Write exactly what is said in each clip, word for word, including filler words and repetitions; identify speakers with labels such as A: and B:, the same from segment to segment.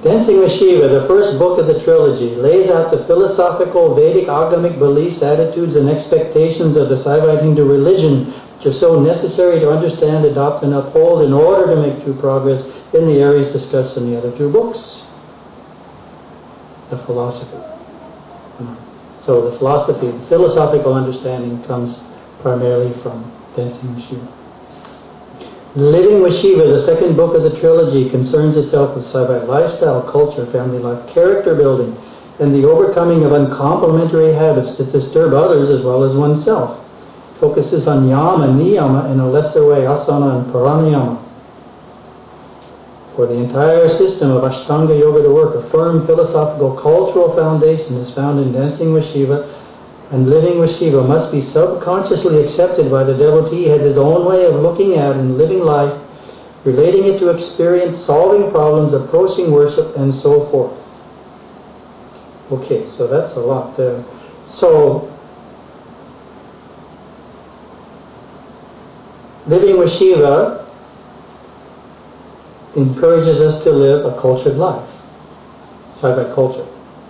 A: Dancing with Shiva, the first book of the trilogy, lays out the philosophical, Vedic, agamic beliefs, attitudes, and expectations of the Saivite Hindu religion, which are so necessary to understand, adopt, and uphold in order to make true progress in the areas discussed in the other two books. The philosophy. So the philosophy, the philosophical understanding comes primarily from Dancing with Shiva. Living with Shiva, the second book of the trilogy, concerns itself with Saivite lifestyle, culture, family life, character building, and the overcoming of uncomplimentary habits that disturb others as well as oneself. It focuses on yama and niyama in a lesser way, asana and pranayama. For the entire system of Ashtanga Yoga to work, a firm philosophical cultural foundation is found in Dancing with Shiva, and living with Shiva must be subconsciously accepted by the devotee as his own way of looking at and living life, relating it to experience, solving problems, approaching worship, and so forth. Okay, so that's a lot there. So, living with Shiva encourages us to live a cultured life, Saivite culture.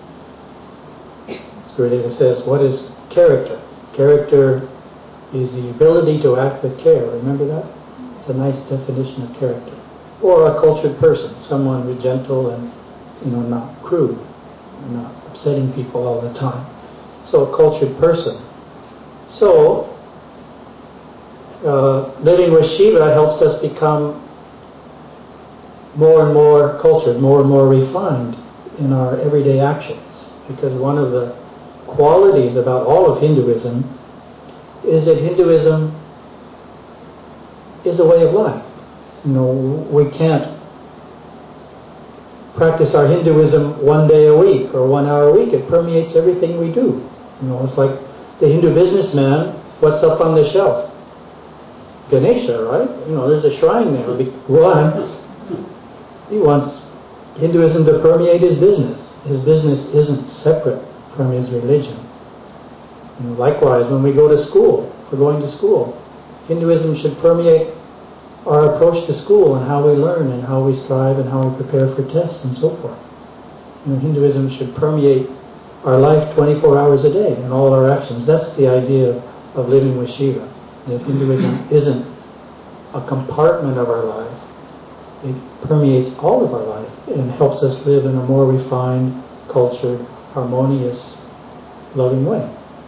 A: Gurudeva says, what is character? Character is the ability to act with care. Remember that? It's a nice definition of character. Or a cultured person, someone who's gentle and, you know, not crude, not upsetting people all the time. So a cultured person. So, uh, living with Shiva helps us become more and more cultured, more and more refined in our everyday actions. Because one of the qualities about all of Hinduism is that Hinduism is a way of life. You know, we can't practice our Hinduism one day a week or one hour a week. It permeates everything we do. You know, it's like the Hindu businessman, what's up on the shelf? Ganesha, right? You know, there's a shrine there. One, he wants Hinduism to permeate his business. His business isn't separate from his religion. You know, likewise, when we go to school, we're going to school, Hinduism should permeate our approach to school and how we learn and how we strive and how we prepare for tests and so forth. You know, Hinduism should permeate our life twenty-four hours a day in all our actions. That's the idea of living with Shiva. That Hinduism isn't a compartment of our life. It permeates all of our life and helps us live in a more refined, cultured, harmonious, loving way.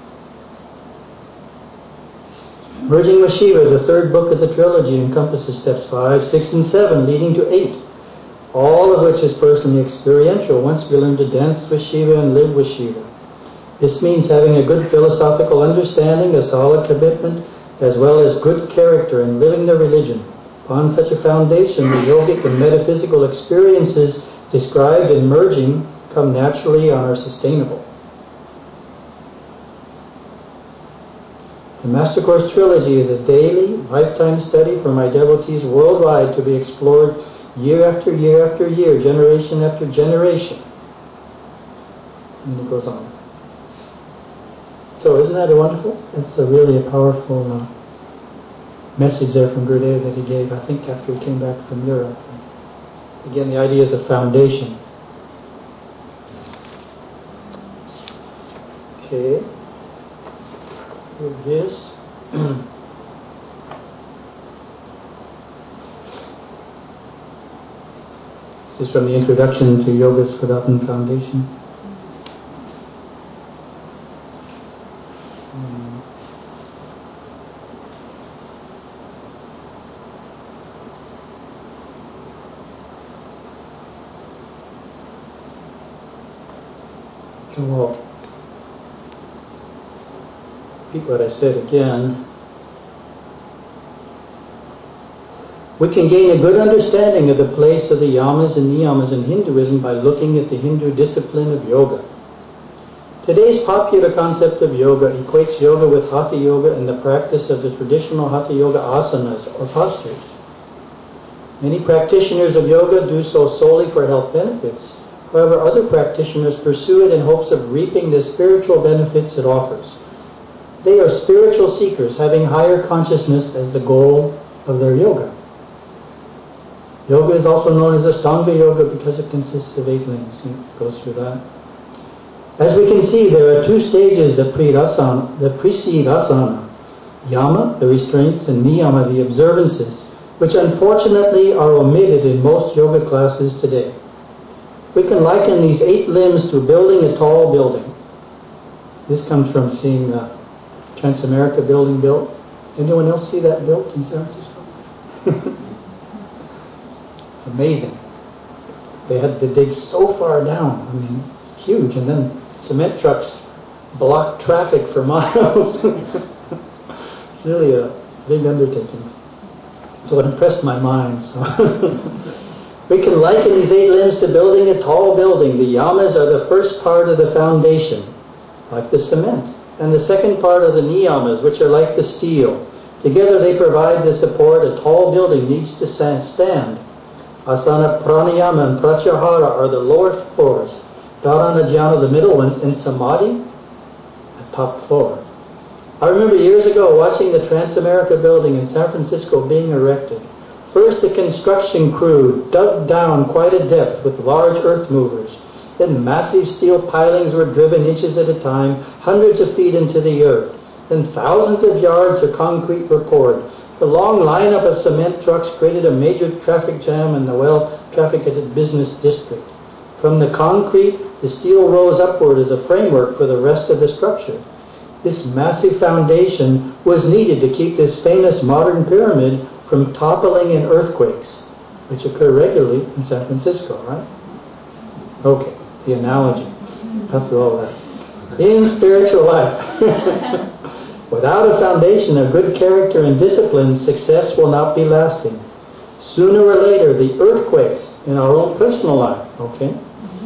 A: Merging with Shiva, the third book of the trilogy, encompasses steps five, six, and seven, leading to eight, all of which is personally experiential once we learn to dance with Shiva and live with Shiva. This means having a good philosophical understanding, a solid commitment, as well as good character in living the religion. Upon such a foundation, the yogic and metaphysical experiences described in merging come naturally and are sustainable. The Master Course Trilogy is a daily, lifetime study for my devotees worldwide to be explored year after year after year, generation after generation. And it goes on. So isn't that wonderful? It's a really a powerful uh, message there from Gurudev that he gave, I think, after he came back from Europe. Again, the idea is a foundation. Okay. Here it is. This is from the introduction to Yoga's Forgotten Foundation. Well, repeat what I said again. We can gain a good understanding of the place of the yamas and niyamas in Hinduism by looking at the Hindu discipline of yoga. Today's popular concept of yoga equates yoga with Hatha Yoga and the practice of the traditional Hatha Yoga asanas or postures. Many practitioners of yoga do so solely for health benefits. However, other practitioners pursue it in hopes of reaping the spiritual benefits it offers. They are spiritual seekers, having higher consciousness as the goal of their yoga. Yoga is also known as Ashtanga Yoga because it consists of eight limbs. It goes through that. As we can see, there are two stages that precede asana, that precede asana. Yama, the restraints, and niyama, the observances, which unfortunately are omitted in most yoga classes today. We can liken these eight limbs to building a tall building. This comes from seeing the Transamerica building built. Anyone else see that built in San Francisco? It's amazing. They had to dig so far down. I mean, it's huge. And then cement trucks block traffic for miles. It's really a big undertaking. So it impressed my mind. So we can liken these eight limbs to building a tall building. The yamas are the first part of the foundation, like the cement, and the second part of the niyamas, which are like the steel. Together they provide the support a tall building needs to stand. Asana, pranayama, and pratyahara are the lower floors. Dharana, jhana, the middle ones, and samadhi, the top floor. I remember years ago watching the Transamerica building in San Francisco being erected. First, the construction crew dug down quite a depth with large earth movers. Then massive steel pilings were driven inches at a time, hundreds of feet into the earth. Then thousands of yards of concrete were poured. The long lineup of cement trucks created a major traffic jam in the well-trafficked business district. From the concrete, the steel rose upward as a framework for the rest of the structure. This massive foundation was needed to keep this famous modern pyramid from toppling in earthquakes, which occur regularly in San Francisco, right? Okay, the analogy. After all that. In spiritual life, without a foundation of good character and discipline, success will not be lasting. Sooner or later, the earthquakes in our own personal life, okay?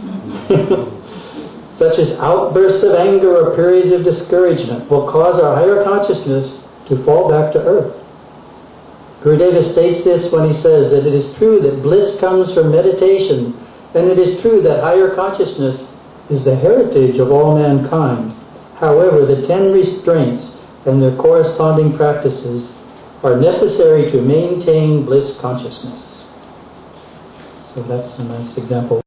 A: Such as outbursts of anger or periods of discouragement will cause our higher consciousness to fall back to earth. Gurudeva states this when he says that it is true that bliss comes from meditation, and it is true that higher consciousness is the heritage of all mankind. However, the ten restraints and their corresponding practices are necessary to maintain bliss consciousness. So that's a nice example.